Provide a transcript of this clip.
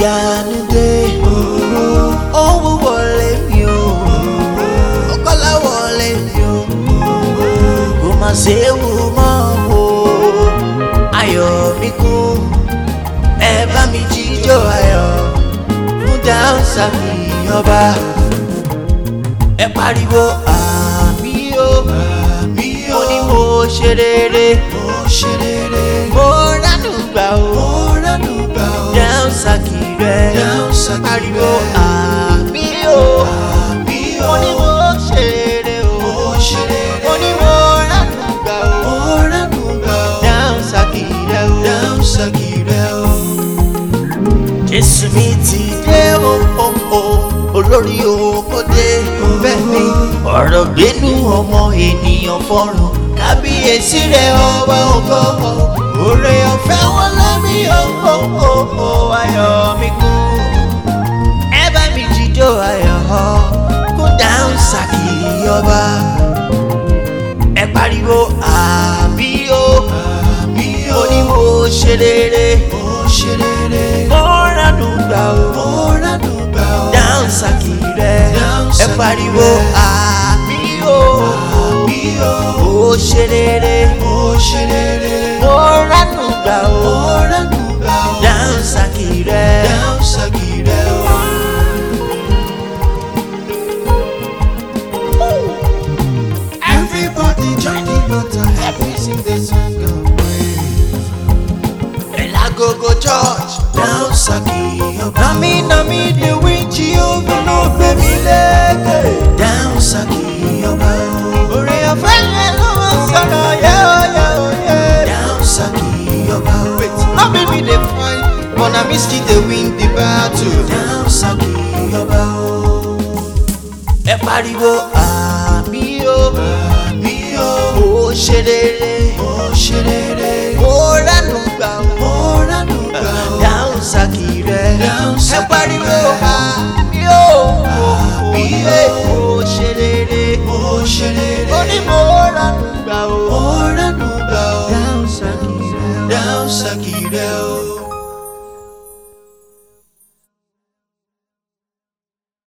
ìyanu dé owó wọlé mi o ọkọlá wọlé mi o kò má séwu mọ́ o ayọ̀ mi kún ẹ bá mi jíjó ayọ̀ fún Dàńṣákì ọba ẹ pariwo àmì o mo ní mo ṣe rere mo ránú gbà o Dàńṣákì rẹ pariwo àmì o mo ní mo ṣe rere o mo ní mo ránú gbà o Dàńṣákì rẹ o Jésù mi ti dé o olórí oko dé bẹ́ẹ̀ ni ọ̀rọ̀ gbénú ọmọ ènìyàn fọ́run kábíyèsí rẹ̀ ọba ògo oore ọ̀fẹ́ wọn lábí ògo ayọ̀ mi kún ẹ bá mi jíjó ayọ̀ fún Dàńṣákì ọba ẹ pariwo àmì o mo ní mo ṣe rere mo ránú gbà o Dàńṣákì rẹ ẹ pariwo àmì o mo ṣe rere mo ránú gbà o Dàńṣákì rẹ. Everybody join the matter, every sing the song of praise. Elagogo church Dàńṣákì ọba Nami the win Jehovah no baby leke. Dàńṣákì ọba Oore ọ̀fẹ́ rẹ̀ ló wá sọ̀rọ̀ yeah. Dàńṣákì ọba Wait, how baby dey fight, but na me still dey win the battle. Dàńṣákì ọba ẹ pariwo àmì o mo ṣe rere mo ránú gbà o Dàńṣákì rẹ ẹ pariwo.